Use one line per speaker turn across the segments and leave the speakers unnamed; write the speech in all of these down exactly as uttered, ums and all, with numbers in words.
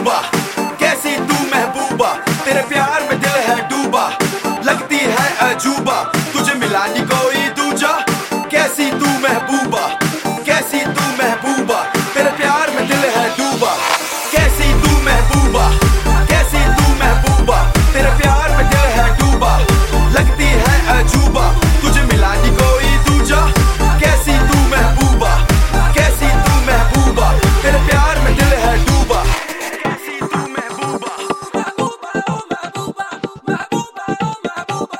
महबूबा, कैसी तू महबूबा, तेरे प्यार में दिल है डूबा, लगती है अजूबा, तुझे मिला नहीं कोई दूजा। कैसी तू महबूबा, कैसी तू महबूबा, तेरे प्यार में दिल है डूबा। कैसी तू महबूबा, कैसी तू महबूबा, तेरे प्यार में दिल है डूबा, लगती है अजूबा, तुझे मिला नहीं कोई दूजा। कैसी तू महबूबा, कैसी तू महबूबा, तेरे प्यार में दिल है डूबा। कैसी तू महबूबा, महबूबा ओ महबूबा, महबूबा ओ महबूबा,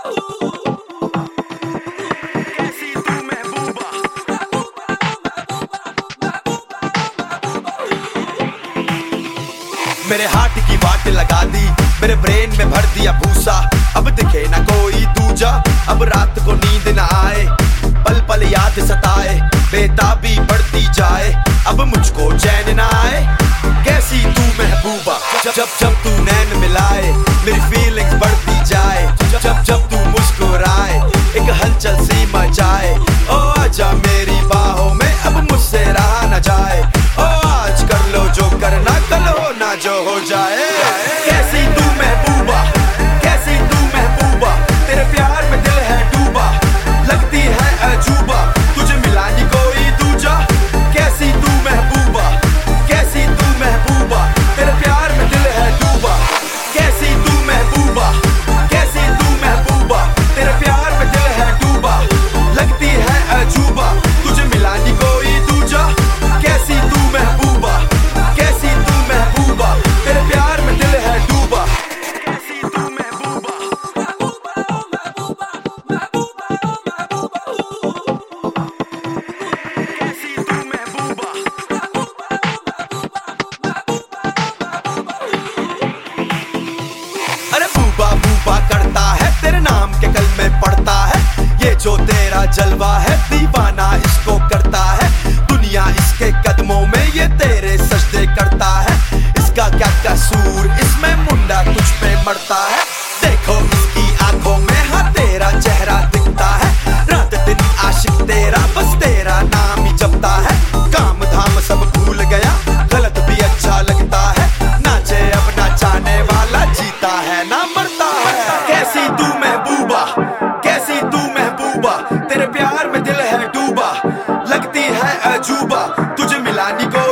कैसी तू महबूबा, महबूबा ओ महबूबा, महबूबा ओ महबूबा। मेरे हार्ट की वाट लगा दी, मेरे ब्रेन में भर दिया भूसा, अब दिखे ना कोई दूजा। अब रात को नींद ना आए, पल पल याद सताए, बेताबी बढ़ती जाए, अब मुझको चैन ना आए। कैसी तू महबूबा, जब जब जब तू नैन मिलाए, मेरी फीलिंग्स बढ़ती जाए, जब जब तू मुस्कुराए, एक हलचल सी मचाए। ओ आजा मेरी बाहों में, अब मुझसे रहा न जाए, ओ आज कर लो जो करना, कल हो ना जो हो जाए। कैसी तू महबूबा, कैसी तू महबूबा, तेरे प्यार में दिल है डूबा, लगती है अजूबा, तुझे मिला नहीं कोई दूजा। कैसी तू महबूबा, कैसी तू महबूबा, तेरे प्यार में दिल है डूबा। कैसी तू महबूबा, कैसी तू महबूबा, तेरे प्यार में दिल है डूबा, लगती है अजूबा, तुझे मिला नहीं कोई दूजा। कैसी तू महबूबा, कैसी तू महबूबा, तेरे प्यार में दिल है डूबा। कैसी तू महबूबा, महबूबा ओ महबूबा, महबूबा ओ महबूबा, कैसी तू महबूबा, महबूबा ओ महबूबा, महबूबा ओ महबूबा। अरे बूबा बूबा करता है, तेरे नाम के कलमे पढ़ता है, ये जो तेरा जलवा है, दीवाना इसको करता है। दुनिया इसके कदमों में ये तेरे सजदे करता है, इसका क्या कसूर, इसमें मुंडा तुझ पे मरता है। देखो इसकी आंखों में हाँ तेरा चेहरा दिखता है, रात दिन आशिक तेरा, बस तेरा नाम ही जपता है। काम धाम सब भूल गया, गलत भी अच्छा लगता है, नाचे अब नाचाने वाला जीता है ना मरता है। कैसी तू महबूबा, कैसी तू महबूबा, तेरे प्यार में दिल है डूबा, लगती है अजूबा, तुझे मिला नहीं कोई